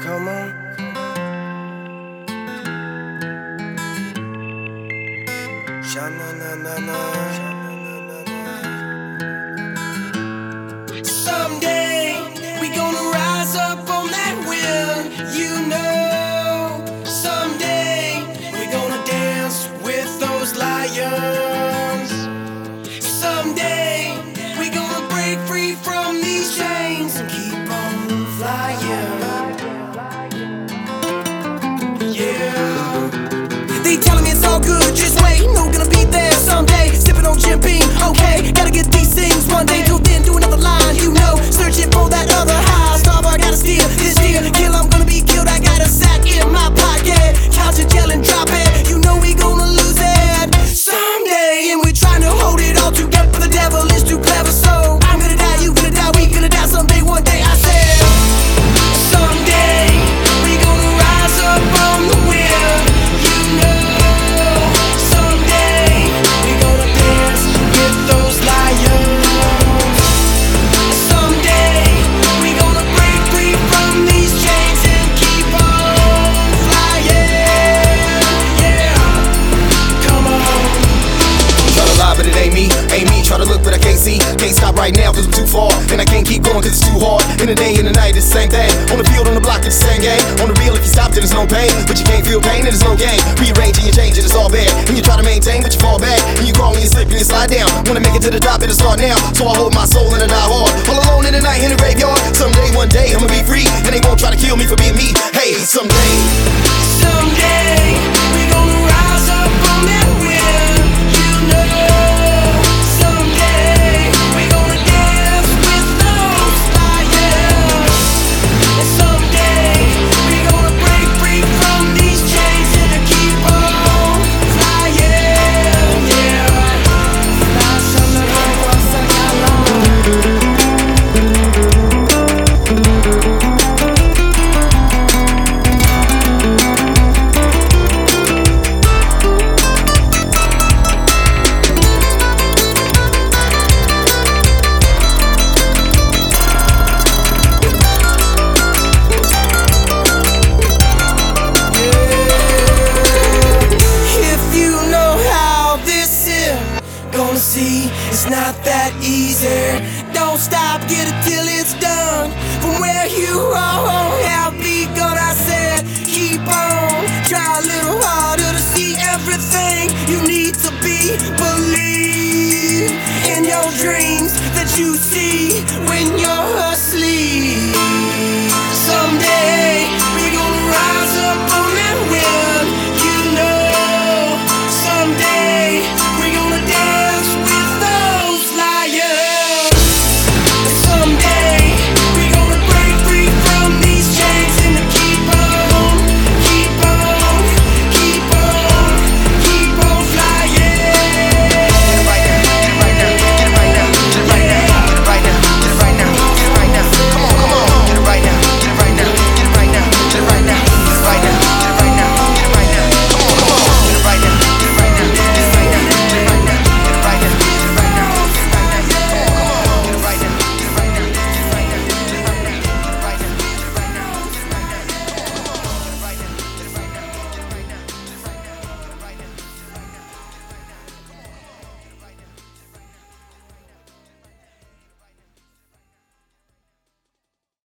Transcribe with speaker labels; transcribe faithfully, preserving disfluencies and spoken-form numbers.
Speaker 1: Come on. Sha-na-na-na-na. Someday we gonna rise up on that wheel, you know. Someday we gonna dance with those lions. Someday we gonna break free from these chains and keep on flying. Yeah. They telling me it's all good, just wait. No, gonna be there someday. Sipping on Jim Beam, okay. Gotta get these things one day. Till then, do another line, you know. Searching for that other high. Starboard, gotta steal this deal. Kill, I'm gonna be killed. I got a sack in my pocket. Count your gel and drop it. You know we gonna lose it someday. And we're trying to hold it all together. But the devil is too clever, so I'm gonna die, you gonna die, we gonna die someday. One day, I said, someday we gonna rise up on the wheel, you know. Someday we gonna dance with those lions. Someday we gonna break free from these chains and keep on flying. Yeah, come on.
Speaker 2: Try to lie, but it ain't me, ain't me. Try to look, but I can't see. Can't stop right now, cause I'm too far. And I can't keep going, cause it's too hard. In the day, in the night, it's the same thing. On the field, on the block, it's the same game. On the real, if you stop, then there's no pain. But you can't feel pain, and there's no gain. Rearranging, you change it, it's all bad. And you try to maintain, but you fall back. And you crawl, and you slip, and you slide down. Wanna make it to the top, it'll start now. So I hold my soul and I die hard. All alone in the night, in the graveyard. Someday, one day, I'ma be free. And they won't try to kill me for being me. Hey, someday.
Speaker 1: Someday we gonna rise up on that wheel, you know. Someday we gonna dance with those lions. And someday we gonna break free from these chains and keep on flying. Yeah. If you know how this is gonna see, it's not that easy. Don't stop, get it till it's done. From where you are, have begun, I said, keep on. Try a little harder to see everything you need to be. Believe in your dreams that you see when